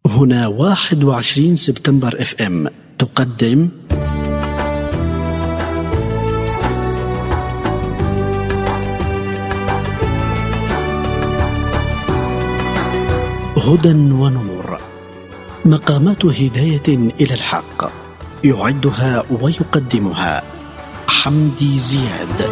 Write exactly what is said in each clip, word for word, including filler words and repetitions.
هنا واحد وعشرين سبتمبر اف ام تقدم هدى ونور، مقامات هداية إلى الحق، يعدها ويقدمها حمدي زياد.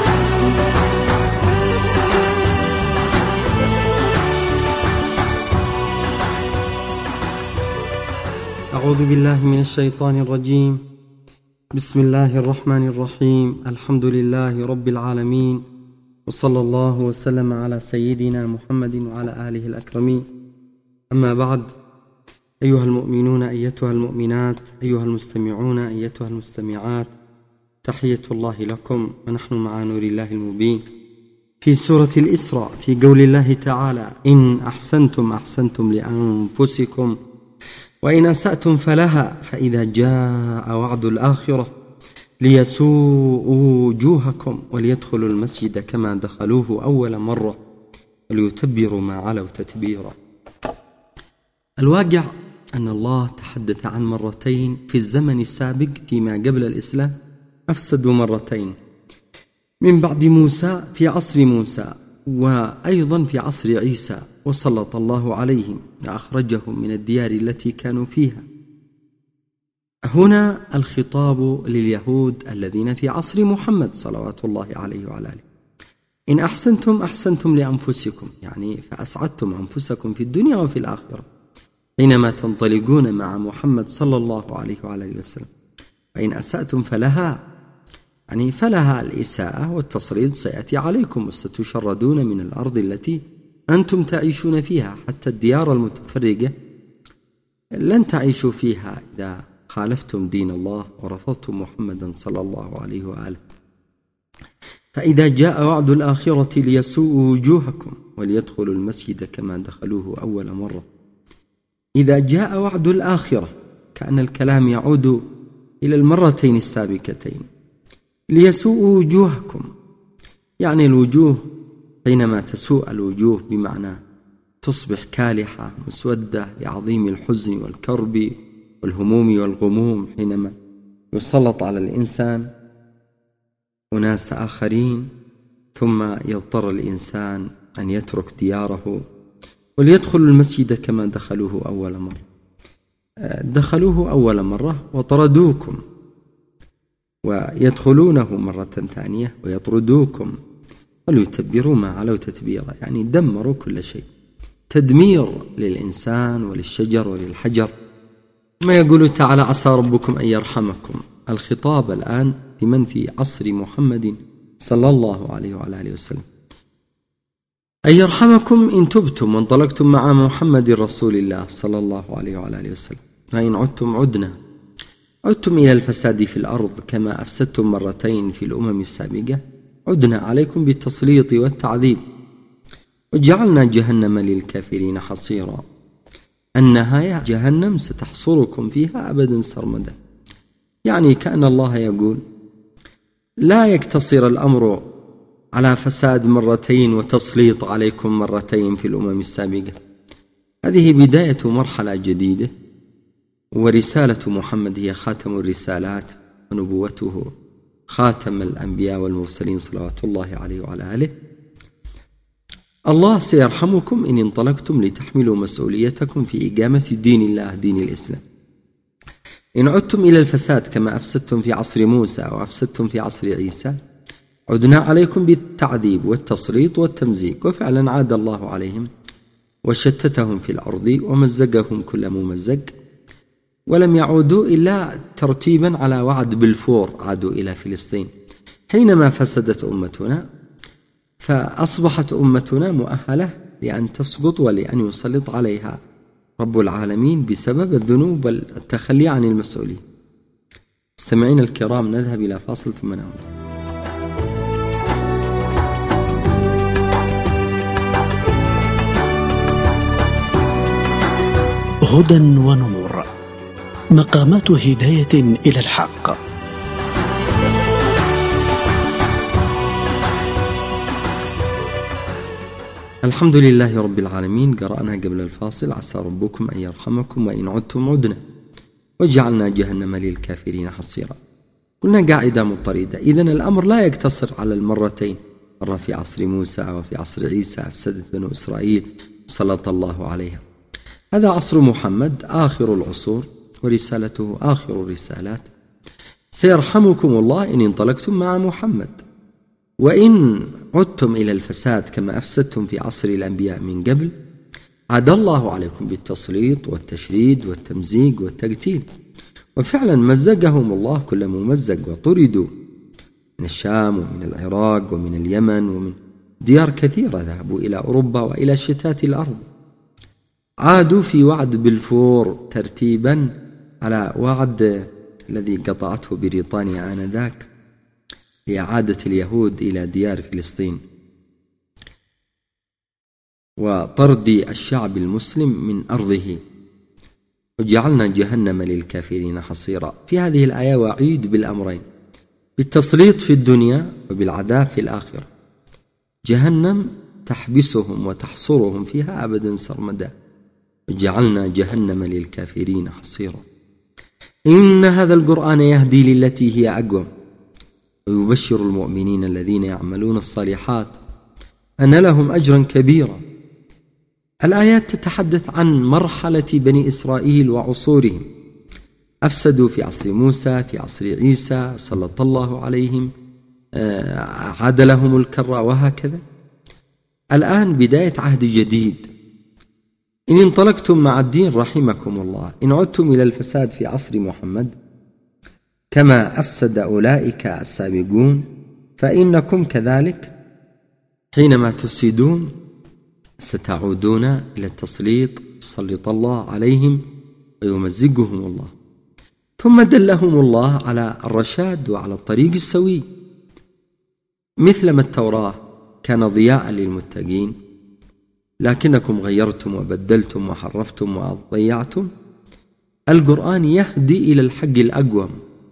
أعوذ بالله من الشيطان الرجيم. بسم الله الرحمن الرحيم. الحمد لله رب العالمين، وصلى الله وسلم على سيدنا محمد وعلى آله الأكرمين. أما بعد، أيها المؤمنون أيتها المؤمنات، أيها المستمعون أيتها المستمعات، تحية الله لكم ونحن مع نور الله المبين في سورة الإسراء، في قول الله تعالى: إن أحسنتم أحسنتم لأنفسكم وإن أسأتم فلها، فإذا جاء وعد الآخرة ليسوءوا وجوهكم وليدخلوا المسجد كما دخلوه أول مرة وليتبروا ما علوا تتبيرا. الواقع أن الله تحدث عن مرتين في الزمن السابق فيما قبل الإسلام أفسدوا مرتين، من بعد موسى في عصر موسى، وأيضا في عصر عيسى، وسلط الله عليهم وأخرجهم من الديار التي كانوا فيها. هنا الخطاب لليهود الذين في عصر محمد صلوات الله عليه وعلى آله. إن أحسنتم أحسنتم لأنفسكم، يعني فأسعدتم أنفسكم في الدنيا وفي الآخرة حينما تنطلقون مع محمد صلى الله عليه وعلى آله وسلم. وإن أسأتم فلها، يعني فلها الإساءة والتصريد سيأتي عليكم، وستشردون من الأرض التي أنتم تعيشون فيها، حتى الديار المتفرقة لن تعيشوا فيها إذا خالفتم دين الله ورفضتم محمدا صلى الله عليه وآله. فإذا جاء وعد الآخرة ليسوءوا وجوهكم وليدخلوا المسجد كما دخلوه أول مرة. إذا جاء وعد الآخرة، كأن الكلام يعود إلى المرتين السابقتين. ليسوءوا وجوهكم، يعني الوجوه حينما تسوء الوجوه بمعنى تصبح كالحة مسودة لعظيم الحزن والكرب والهموم والغموم، حينما يسلط على الإنسان أناس آخرين ثم يضطر الإنسان أن يترك دياره وليدخل المسجد كما دخلوه أول مرة. دخلوه أول مرة وطردوكم، ويدخلونه مرة ثانية ويطردوكم وليتبروا ما علوا تتبيرا، يعني دمروا كل شيء، تدمير للإنسان وللشجر وللحجر. ما يقول تعالى: عسى ربكم أن يرحمكم. الخطاب الآن لمن في عصر محمد صلى الله عليه وعلى آله وسلم. أن يرحمكم إن تبتم وانطلقتم مع محمد رسول الله صلى الله عليه وعلى آله وسلم، فإن عدتم عدنا عدتم إلى الفساد في الأرض كما أفسدتم مرتين في الأمم السابقة، عدنا عليكم بالتسليط والتعذيب، وجعلنا جهنم للكافرين حصيرا. النهاية جهنم ستحصركم فيها أبدا سرمدا. يعني كأن الله يقول: لا يقتصر الأمر على فساد مرتين وتسليط عليكم مرتين في الأمم السابقة. هذه بداية مرحلة جديدة، ورسالة محمد هي خاتم الرسالات، ونبوته خاتم الأنبياء والمرسلين صلوات الله عليه وعلى آله. الله سيرحمكم إن انطلقتم لتحملوا مسؤوليتكم في إقامة دين الله، دين الإسلام. إن عدتم إلى الفساد كما أفسدتم في عصر موسى وأفسدتم في عصر عيسى، عدنا عليكم بالتعذيب والتسليط والتمزيق. وفعلا عاد الله عليهم وشتتهم في الأرض ومزقهم كل ممزق، ولم يعودوا إلا ترتيبا على وعد بلفور، عادوا إلى فلسطين. حينما فسدت أمتنا فأصبحت أمتنا مؤهلة لأن تسقط ولأن يسلط عليها رب العالمين بسبب الذنوب والتخلي عن المسؤولين. مستمعين الكرام، نذهب إلى فاصل ثم نعود. هدى ونور، مقامات هداية إلى الحق. الحمد لله رب العالمين. قرأنا قبل الفاصل عسى ربكم أن يرحمكم وإن عدتم عدنا وجعلنا جهنم للكافرين حصيرا. قلنا قاعدة مضطردة، إذن الأمر لا يقتصر على المرتين، مرة في عصر موسى وفي عصر عيسى أفسدت بنو إسرائيل سلط الله عليها. هذا عصر محمد آخر العصور ورسالته آخر الرسالات. سيرحمكم الله إن انطلقتم مع محمد، وإن عدتم إلى الفساد كما أفسدتم في عصر الأنبياء من قبل عاد الله عليكم بالتسليط والتشريد والتمزيق والتقتيل. وفعلا مزقهم الله كل ممزق، وطردوا من الشام ومن العراق ومن اليمن ومن ديار كثيرة، ذهبوا إلى أوروبا وإلى شتات الأرض. عادوا في وعد بلفور ترتيبا على وعد الذي قطعته بريطانيا آنذاك لإعادة اليهود إلى ديار فلسطين وطرد الشعب المسلم من أرضه، وجعلنا جهنم للكافرين حصيرا. في هذه الآية وعيد بالأمرين، بالتسليط في الدنيا وبالعذاب في الآخرة. جهنم تحبسهم وتحصرهم فيها أبدا سرمدا، وجعلنا جهنم للكافرين حصيرا. إن هذا القرآن يهدي للتي هي أقوم ويبشر المؤمنين الذين يعملون الصالحات أن لهم أجرا كبيرا. الآيات تتحدث عن مرحلة بني إسرائيل وعصورهم، أفسدوا في عصر موسى، في عصر عيسى سلط الله عليهم، عاد لهم الكرة، وهكذا. الآن بداية عهد جديد. إن انطلقتم مع الدين رحمكم الله، إن عدتم إلى الفساد في عصر محمد كما أفسد أولئك السابقون فإنكم كذلك حينما تفسدون ستعودون إلى التسليط، سلط الله عليهم ويمزقهم الله. ثم دلهم الله على الرشاد وعلى الطريق السوي، مثلما التوراة كان ضياء للمتقين لكنكم غيرتم وبدلتم وحرفتم وضيعتم. القرآن يهدي إلى الحق الأقوم،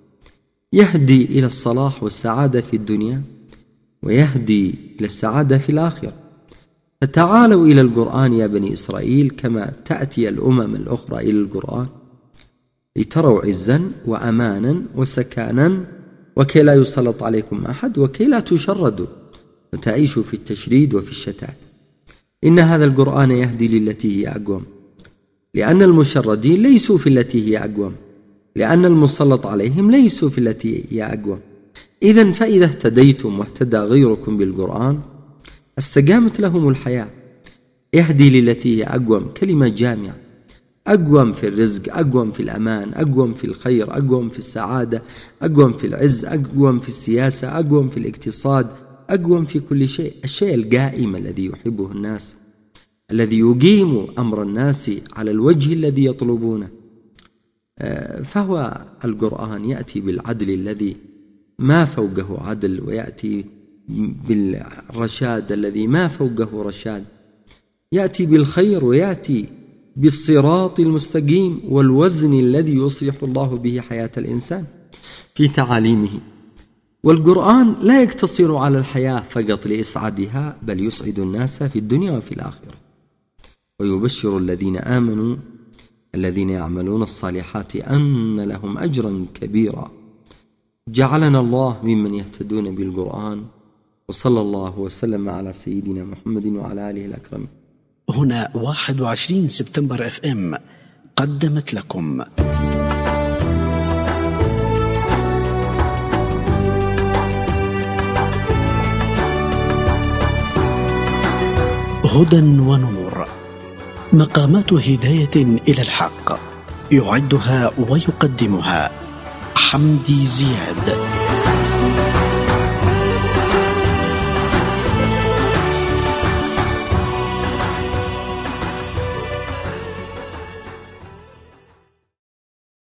يهدي إلى الصلاح والسعادة في الدنيا، ويهدي إلى السعادة في الآخرة. فتعالوا إلى القرآن يا بني إسرائيل كما تأتي الأمم الأخرى إلى القرآن لتروا عزا وأمانا وسكانا، وكي لا يسلط عليكم أحد، وكي لا تشردوا وتعيشوا في التشريد وفي الشتات. إن هذا القرآن يهدي للتي هي أقوم، لأن المشردين ليسوا في التي هي أقوم، لأن المسلط عليهم ليسوا في التي هي أقوم. إذن فإذا اهتديتم واهتدى غيركم بالقرآن استقامت لهم الحياة. يهدي للتي هي أقوم كلمة جامعة، أقوم في الرزق، أقوم في الأمان، أقوم في الخير، أقوم في السعادة، أقوم في العز، أقوم في السياسة، أقوم في الاقتصاد، أقوم في كل شيء. الشيء القائم الذي يحبه الناس، الذي يقيم أمر الناس على الوجه الذي يطلبونه. فهو القرآن يأتي بالعدل الذي ما فوقه عدل، ويأتي بالرشاد الذي ما فوقه رشاد، يأتي بالخير ويأتي بالصراط المستقيم والوزن الذي يصلح الله به حياة الإنسان في تعاليمه. والقرآن لا يقتصر على الحياة فقط لإسعادها، بل يسعد الناس في الدنيا وفي الآخرة. ويبشر الذين آمنوا الذين يعملون الصالحات أن لهم أجرا كبيرا. جعلنا الله ممن يهتدون بالقرآن، وصلى الله وسلم على سيدنا محمد وعلى آله الأكرم. هنا واحد وعشرين سبتمبر اف ام قدمت لكم هدى ونور، مقامات هداية إلى الحق، يعدها ويقدمها حمدي زياد.